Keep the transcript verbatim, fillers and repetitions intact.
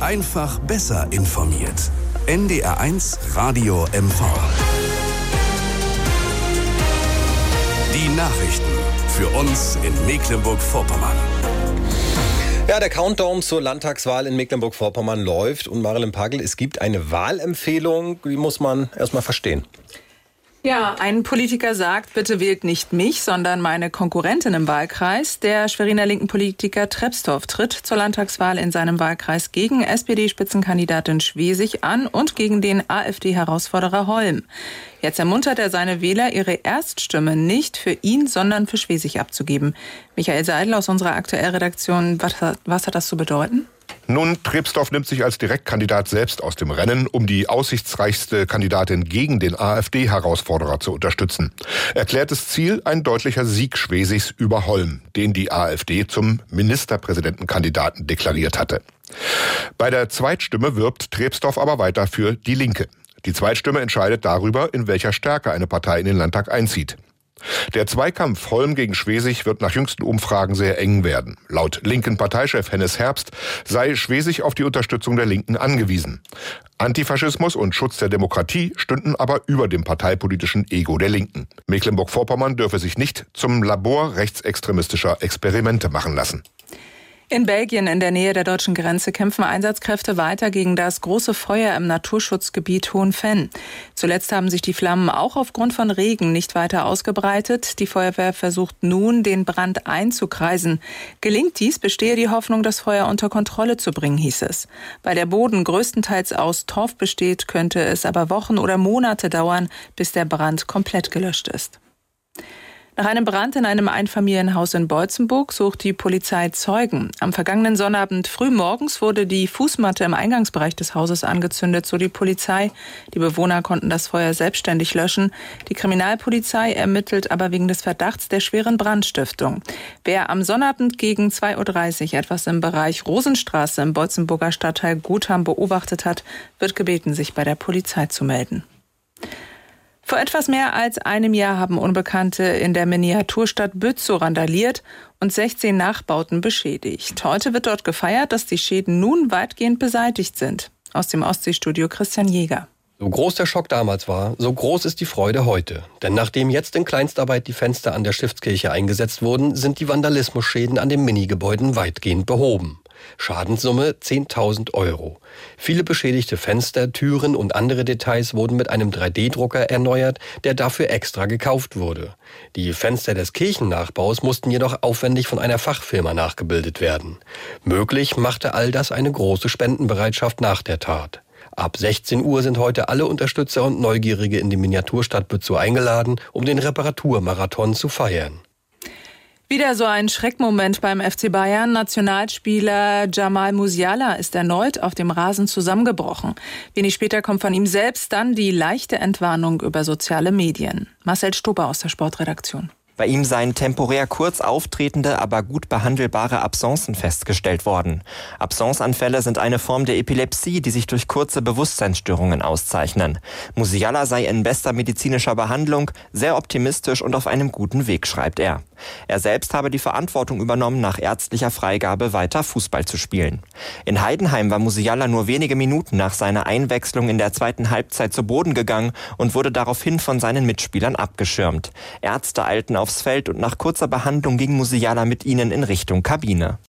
Einfach besser informiert. N D R eins Radio M V. Die Nachrichten für uns in Mecklenburg-Vorpommern. Ja, der Countdown zur Landtagswahl in Mecklenburg-Vorpommern läuft. Und Marilyn Pagel, es gibt eine Wahlempfehlung, die muss man erstmal verstehen. Ja, ein Politiker sagt, bitte wählt nicht mich, sondern meine Konkurrentin im Wahlkreis. Der Schweriner linken Politiker Trepstorff tritt zur Landtagswahl in seinem Wahlkreis gegen S P D-Spitzenkandidatin Schwesig an und gegen den AfD-Herausforderer Holm. Jetzt ermuntert er seine Wähler, ihre Erststimme nicht für ihn, sondern für Schwesig abzugeben. Michael Seidel aus unserer Aktuellredaktion, was, was hat das zu bedeuten? Nun, Trepstorff nimmt sich als Direktkandidat selbst aus dem Rennen, um die aussichtsreichste Kandidatin gegen den AfD-Herausforderer zu unterstützen. Erklärtes Ziel, ein deutlicher Sieg Schwesigs über Holm, den die AfD zum Ministerpräsidentenkandidaten deklariert hatte. Bei der Zweitstimme wirbt Trepstorff aber weiter für die Linke. Die Zweitstimme entscheidet darüber, in welcher Stärke eine Partei in den Landtag einzieht. Der Zweikampf Holm gegen Schwesig wird nach jüngsten Umfragen sehr eng werden. Laut linken Parteichef Hennes Herbst sei Schwesig auf die Unterstützung der Linken angewiesen. Antifaschismus und Schutz der Demokratie stünden aber über dem parteipolitischen Ego der Linken. Mecklenburg-Vorpommern dürfe sich nicht zum Labor rechtsextremistischer Experimente machen lassen. In Belgien in der Nähe der deutschen Grenze kämpfen Einsatzkräfte weiter gegen das große Feuer im Naturschutzgebiet Hohenfenn. Zuletzt haben sich die Flammen auch aufgrund von Regen nicht weiter ausgebreitet. Die Feuerwehr versucht nun, den Brand einzukreisen. Gelingt dies, bestehe die Hoffnung, das Feuer unter Kontrolle zu bringen, hieß es. Weil der Boden größtenteils aus Torf besteht, könnte es aber Wochen oder Monate dauern, bis der Brand komplett gelöscht ist. Nach einem Brand in einem Einfamilienhaus in Boitzenburg sucht die Polizei Zeugen. Am vergangenen Sonnabend frühmorgens wurde die Fußmatte im Eingangsbereich des Hauses angezündet, so die Polizei. Die Bewohner konnten das Feuer selbstständig löschen. Die Kriminalpolizei ermittelt aber wegen des Verdachts der schweren Brandstiftung. Wer am Sonnabend gegen zwei Uhr dreißig etwas im Bereich Rosenstraße im Boitzenburger Stadtteil Gutham beobachtet hat, wird gebeten, sich bei der Polizei zu melden. Vor etwas mehr als einem Jahr haben Unbekannte in der Miniaturstadt Bützow randaliert und sechzehn Nachbauten beschädigt. Heute wird dort gefeiert, dass die Schäden nun weitgehend beseitigt sind. Aus dem Ostseestudio Christian Jäger. So groß der Schock damals war, so groß ist die Freude heute. Denn nachdem jetzt in Kleinstarbeit die Fenster an der Stiftskirche eingesetzt wurden, sind die Vandalismusschäden an den Minigebäuden weitgehend behoben. Schadenssumme zehntausend Euro. Viele beschädigte Fenster, Türen und andere Details wurden mit einem drei D Drucker erneuert, der dafür extra gekauft wurde. Die Fenster des Kirchennachbaus mussten jedoch aufwendig von einer Fachfirma nachgebildet werden. Möglich machte all das eine große Spendenbereitschaft nach der Tat. Ab sechzehn Uhr sind heute alle Unterstützer und Neugierige in die Miniaturstadt Bützow eingeladen, um den Reparaturmarathon zu feiern. Wieder so ein Schreckmoment beim F C Bayern. Nationalspieler Jamal Musiala ist erneut auf dem Rasen zusammengebrochen. Wenig später kommt von ihm selbst dann die leichte Entwarnung über soziale Medien. Marcel Stubber aus der Sportredaktion. Bei ihm seien temporär kurz auftretende, aber gut behandelbare Absencen festgestellt worden. Absenceanfälle sind eine Form der Epilepsie, die sich durch kurze Bewusstseinsstörungen auszeichnen. Musiala sei in bester medizinischer Behandlung, sehr optimistisch und auf einem guten Weg, schreibt er. Er selbst habe die Verantwortung übernommen, nach ärztlicher Freigabe weiter Fußball zu spielen. In Heidenheim war Musiala nur wenige Minuten nach seiner Einwechslung in der zweiten Halbzeit zu Boden gegangen und wurde daraufhin von seinen Mitspielern abgeschirmt. Ärzte eilten aufs Feld und nach kurzer Behandlung ging Musiala mit ihnen in Richtung Kabine.